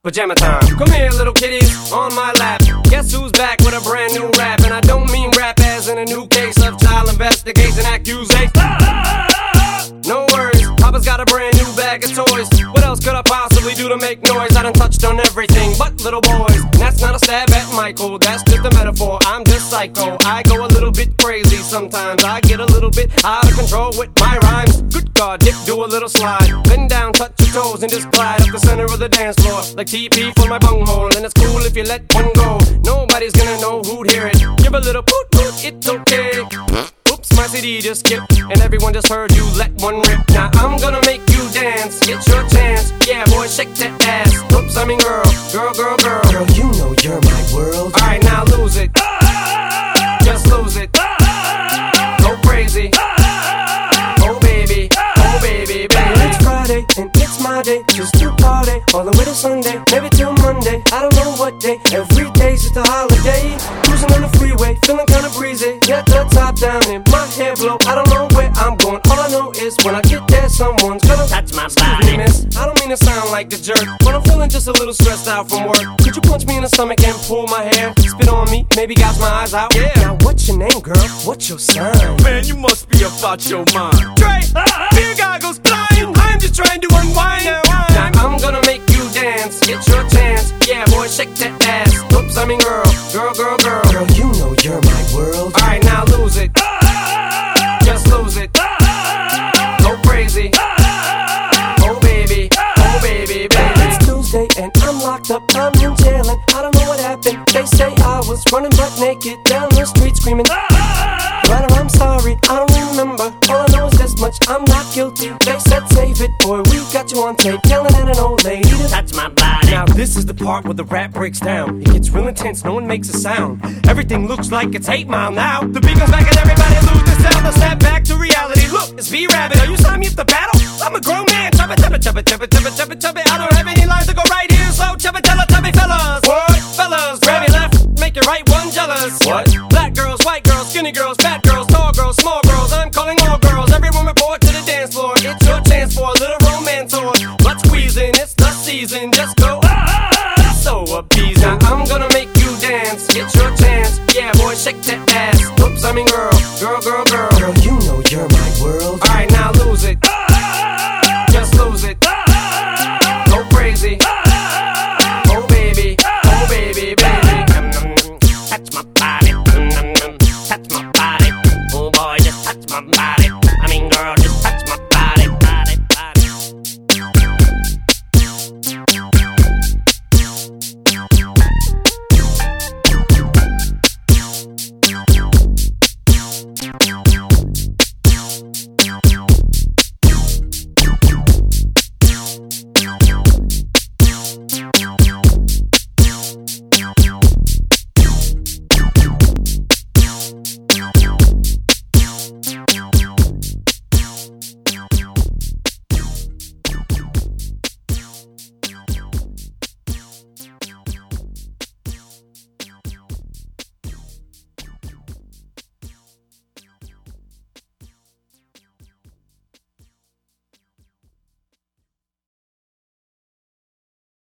Pajama time. Come here, little kitties, on my lap. Guess who's back with a brand new rap? And I don't mean rap as in a new case of child investigation accusation. No worries, Papa's got a brand new bag of toys. What else could I possibly do to make noise? I done touched on everything but little boys. And that's not a stab at Michael, that's just a metaphor. I'm just psycho, I go a little bit crazy sometimes. I get a little bit out of control with my rhymes. Good God, Dick, do a little slide. Bend down, touch your toes, and just glide up the center of the dance floor like TP for my bunghole. And it's cool if you let one go. Nobody's gonna know who'd hear it. Give a little poot poot, it's okay. Oops, my CD just skipped, and everyone just heard you let one rip. Now I'm gonna make you dance, get your chance. Yeah, boy, shake that ass. Oops, I mean girl, girl, girl, girl. Girl, you know you're my world. Alright, now lose it. Just lose it. Go crazy. Oh baby, baby. It's Friday, and it's my day. Just to party, all the way to Sunday. Maybe till Monday, I don't know what day. Every day's just a holiday. Cruising on the freeway, feeling kinda breezy. Got the top down and my hair blow. I don't know where I'm going, all I know is when I get there, someone's gonna touch my body. body. Miss, I don't mean to sound like a jerk, but I'm feeling just a little stressed out from work. Could you punch me in the stomach and pull my hair? Spit on me, maybe gouge my eyes out. Yeah. Now what's your name, girl? What's your sign? Man, you must be about your mind. Dre, beer goggles flying. I'm just trying to unwind. Now I'm gonna make you dance, get your chance. Yeah, boy, shake that ass. Oops, I mean girl, girl, girl, girl. Girl, you know you're my world. Alright, now lose it. Just lose it. Go crazy. Oh baby, baby. It's Tuesday and I'm locked up, I'm in jail and I don't know what happened. They say I was running butt naked down the street screaming. But I'm sorry, I don't remember. All I know is this much, I'm not guilty. They said save it, boy, we got you on tape. Yelling at an old lady to Touch my body. Now this is the part where the rap breaks down. It gets real intense, no one makes a sound. Everything looks like it's 8 Mile now. The beat goes back and everybody lose the sound. Now snap back to reality. Look, it's V-Rabbit. Are you signing me up to battle? I'm a grown man. Chubby. I don't have any lines to go right here, so chubby, fellas. What? Fellas, grab your left, make your right one jealous. What? Black girls, white girls, skinny girls, fat girls, tall girls, small girls. I'm calling all girls. Everyone report to the dance floor. It's your chance for a little romance or butt squeezing. It's the season. Just go. So appeasing. Now I'm gonna make you dance, get your chance. Yeah, boy, shake that ass. Oops, I mean girl, girl, girl, girl. Girl, you know you're my world. Alright, now lose it.